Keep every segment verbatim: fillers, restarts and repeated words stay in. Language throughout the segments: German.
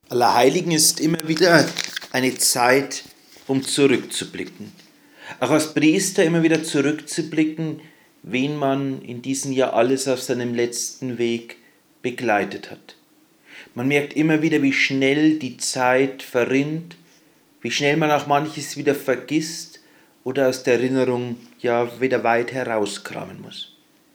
Allerheiligen ist immer wieder eine Zeit, um zurückzublicken. Auch als Priester immer wieder zurückzublicken, wen man in diesem Jahr alles auf seinem letzten Weg begleitet hat. Man merkt immer wieder, wie schnell die Zeit verrinnt, wie schnell man auch manches wieder vergisst oder aus der Erinnerung ja wieder weit herauskramen muss.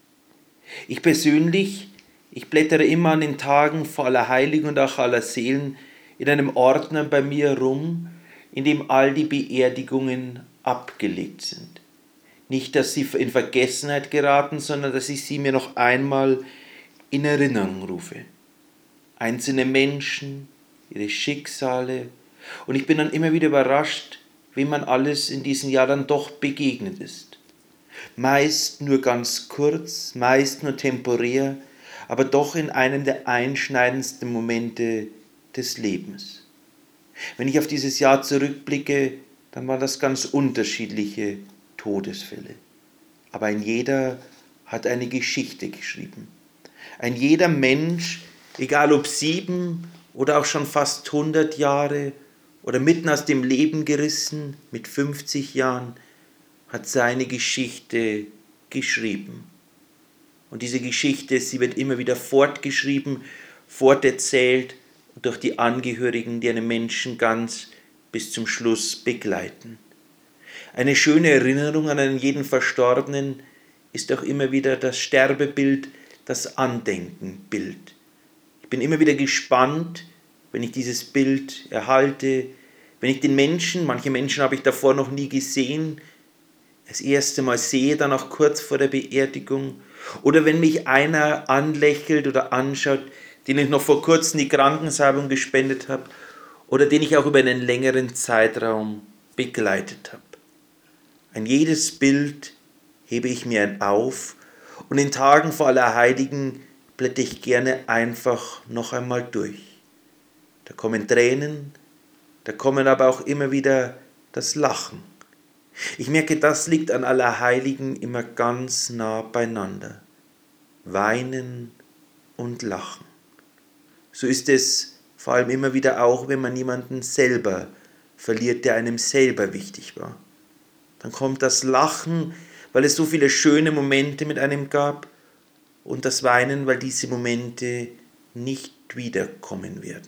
Ich persönlich, ich blättere immer an den Tagen vor Allerheiligen und auch Allerseelen in einem Ordner bei mir rum, in dem all die Beerdigungen abgelegt sind. Nicht, dass sie in Vergessenheit geraten, sondern dass ich sie mir noch einmal in Erinnerung rufe. Einzelne Menschen, ihre Schicksale, und ich bin dann immer wieder überrascht, wem man alles in diesem Jahr dann doch begegnet ist. Meist nur ganz kurz, meist nur temporär, aber doch in einem der einschneidendsten Momente des Lebens. Wenn ich auf dieses Jahr zurückblicke, dann waren das ganz unterschiedliche Todesfälle. Aber ein jeder hat eine Geschichte geschrieben. Ein jeder Mensch, egal ob sieben oder auch schon fast hundert Jahre oder mitten aus dem Leben gerissen mit fünfzig Jahren, hat seine Geschichte geschrieben. Und diese Geschichte, sie wird immer wieder fortgeschrieben, forterzählt durch die Angehörigen, die einen Menschen ganz bis zum Schluss begleiten. Eine schöne Erinnerung an einen jeden Verstorbenen ist auch immer wieder das Sterbebild, das Andenkenbild. Ich bin immer wieder gespannt, wenn ich dieses Bild erhalte, wenn ich den Menschen, manche Menschen habe ich davor noch nie gesehen, das erste Mal sehe, dann auch kurz vor der Beerdigung, oder wenn mich einer anlächelt oder anschaut, den ich noch vor kurzem die Krankensalbung gespendet habe oder den ich auch über einen längeren Zeitraum begleitet habe. Ein jedes Bild hebe ich mir auf und in Tagen vor Allerheiligen blätter ich gerne einfach noch einmal durch. Da kommen Tränen, da kommen aber auch immer wieder das Lachen. Ich merke, das liegt an Allerheiligen immer ganz nah beieinander. Weinen und Lachen. So ist es vor allem immer wieder auch, wenn man jemanden selber verliert, der einem selber wichtig war. Dann kommt das Lachen, weil es so viele schöne Momente mit einem gab, und das Weinen, weil diese Momente nicht wiederkommen werden.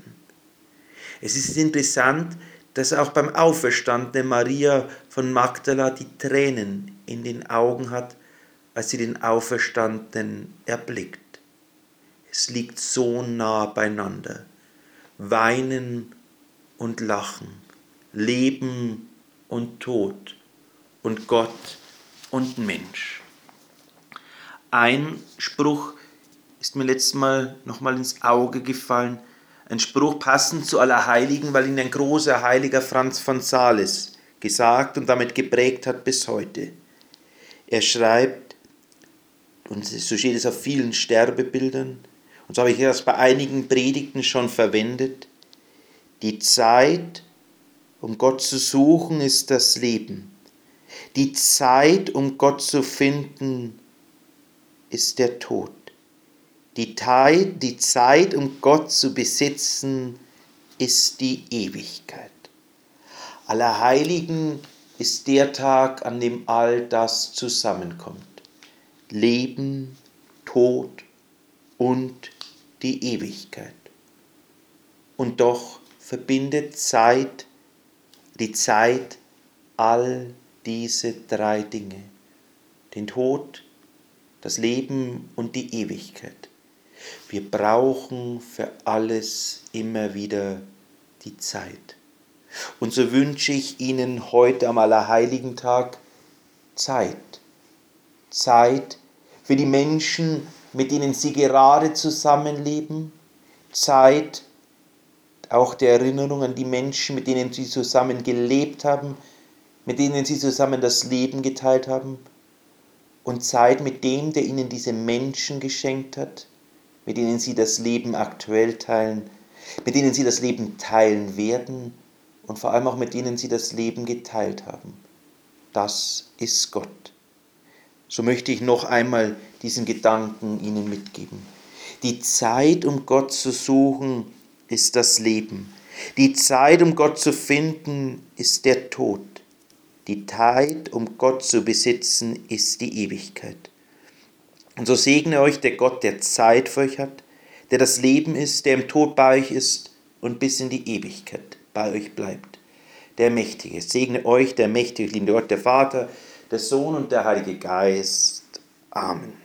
Es ist interessant, dass auch beim Auferstandenen Maria von Magdala die Tränen in den Augen hat, als sie den Auferstandenen erblickt. Es liegt so nah beieinander. Weinen und Lachen, Leben und Tod und Gott und Mensch. Ein Spruch ist mir letztes Mal nochmal ins Auge gefallen, ein Spruch passend zu Allerheiligen, weil ihn ein großer Heiliger Franz von Sales gesagt und damit geprägt hat bis heute. Er schreibt, und so steht es auf vielen Sterbebildern, und so habe ich das bei einigen Predigten schon verwendet, die Zeit, um Gott zu suchen, ist das Leben. Die Zeit, um Gott zu finden, ist der Tod. Die, Teil, die Zeit, um Gott zu besitzen, ist die Ewigkeit. Allerheiligen ist der Tag, an dem all das zusammenkommt. Leben, Tod und die Ewigkeit. Und doch verbindet Zeit, die Zeit, all diese drei Dinge. Den Tod, das Leben und die Ewigkeit. Wir brauchen für alles immer wieder die Zeit. Und so wünsche ich Ihnen heute am Allerheiligentag Zeit. Zeit für die Menschen, mit denen Sie gerade zusammenleben. Zeit auch der Erinnerung an die Menschen, mit denen Sie zusammen gelebt haben, mit denen Sie zusammen das Leben geteilt haben. Und Zeit mit dem, der Ihnen diese Menschen geschenkt hat, mit denen Sie das Leben aktuell teilen, mit denen Sie das Leben teilen werden und vor allem auch mit denen Sie das Leben geteilt haben. Das ist Gott. So möchte ich noch einmal diesen Gedanken Ihnen mitgeben. Die Zeit, um Gott zu suchen, ist das Leben. Die Zeit, um Gott zu finden, ist der Tod. Die Zeit, um Gott zu besitzen, ist die Ewigkeit. Und so segne euch der Gott, der Zeit für euch hat, der das Leben ist, der im Tod bei euch ist und bis in die Ewigkeit bei euch bleibt. Der Mächtige. Segne euch, der mächtige, liebende Gott, der Vater, der Sohn und der Heilige Geist. Amen.